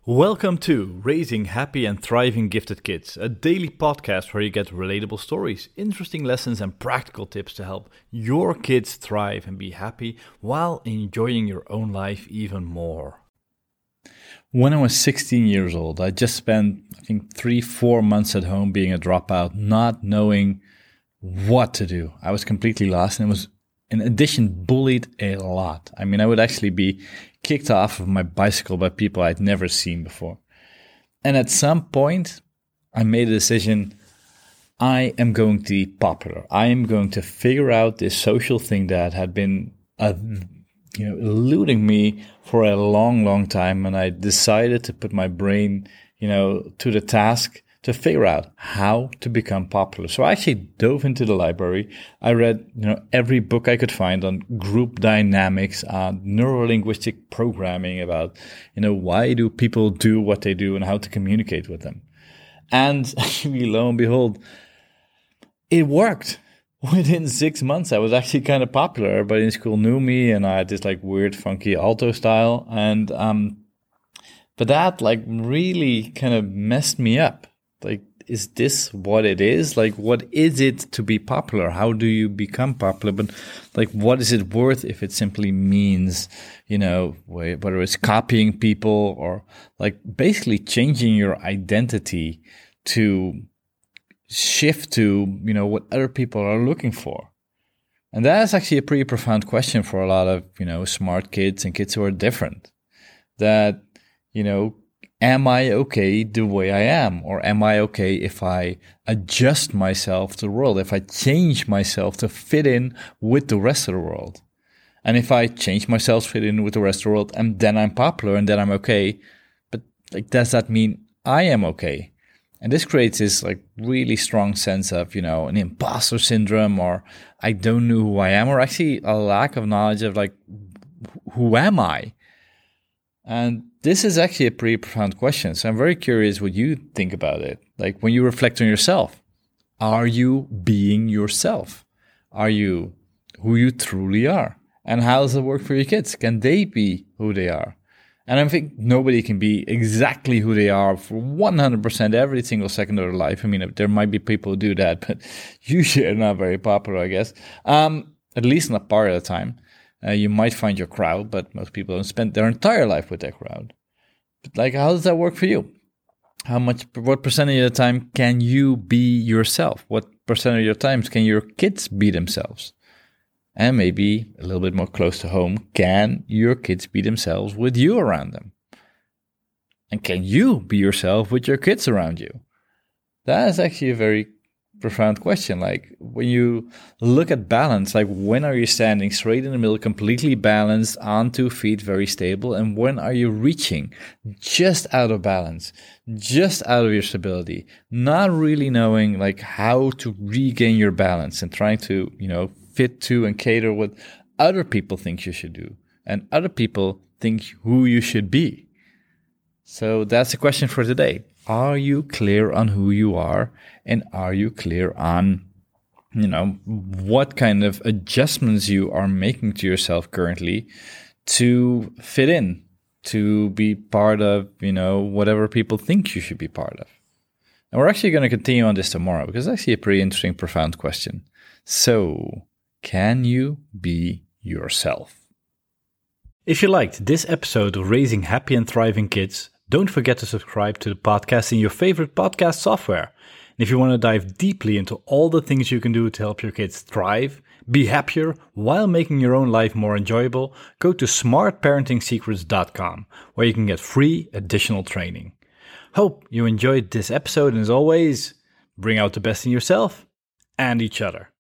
Welcome to Raising Happy and Thriving Gifted Kids, a daily podcast where you get relatable stories, interesting lessons, and practical tips to help your kids thrive and be happy while enjoying your own life even more. When I was 16 years old, I just spent, 3-4 months at home being a dropout, not knowing what to do. I was completely lost and was, in addition, bullied a lot. I would actually be kicked off of my bicycle by people I'd never seen before. And at some point, I made a decision. I am going to be popular. I am going to figure out this social thing that had been eluding me for a long, long time. And I decided to put my brain, to the task to figure out how to become popular. So I actually dove into the library. I read, every book I could find on group dynamics, on neurolinguistic programming, about, why do people do what they do and how to communicate with them. And actually, lo and behold, it worked. Within 6 months, I was actually kind of popular. Everybody in school knew me, and I had this weird, funky alto style. And but that really kind of messed me up. Is this what it is? What is it to be popular? How do you become popular? But what is it worth if it simply means, whether it's copying people or basically changing your identity to shift to, what other people are looking for? And that is actually a pretty profound question for a lot of, smart kids and kids who are different. That, am I okay the way I am? Or am I okay if I adjust myself to the world? If I change myself to fit in with the rest of the world? And if I change myself to fit in with the rest of the world, and then I'm popular and then I'm okay, but does that mean I am okay? And this creates this really strong sense of, an imposter syndrome, or I don't know who I am, or actually a lack of knowledge of who am I? And this is actually a pretty profound question. So I'm very curious what you think about it. When you reflect on yourself, are you being yourself? Are you who you truly are? And how does it work for your kids? Can they be who they are? And I think nobody can be exactly who they are for 100% every single second of their life. There might be people who do that, but usually they're not very popular, I guess. At least not part of the time. You might find your crowd, but most people don't spend their entire life with their crowd. But how does that work for you? What percentage of the time can you be yourself? What percentage of your times can your kids be themselves? And maybe a little bit more close to home, can your kids be themselves with you around them? And can you be yourself with your kids around you? That is actually a very profound question. When you look at balance, when are you standing straight in the middle, completely balanced, on 2 feet, very stable, and when are you reaching just out of balance, just out of your stability, not really knowing how to regain your balance and trying to fit to and cater what other people think you should do and other people think who you should be. So that's the question for today. Are you clear on who you are? And are you clear on, what kind of adjustments you are making to yourself currently to fit in, to be part of, whatever people think you should be part of? And we're actually going to continue on this tomorrow because it's actually a pretty interesting, profound question. So, can you be yourself? If you liked this episode of Raising Happy and Thriving Kids, don't forget to subscribe to the podcast in your favorite podcast software. And if you want to dive deeply into all the things you can do to help your kids thrive, be happier while making your own life more enjoyable, go to smartparentingsecrets.com, where you can get free additional training. Hope you enjoyed this episode, and as always, bring out the best in yourself and each other.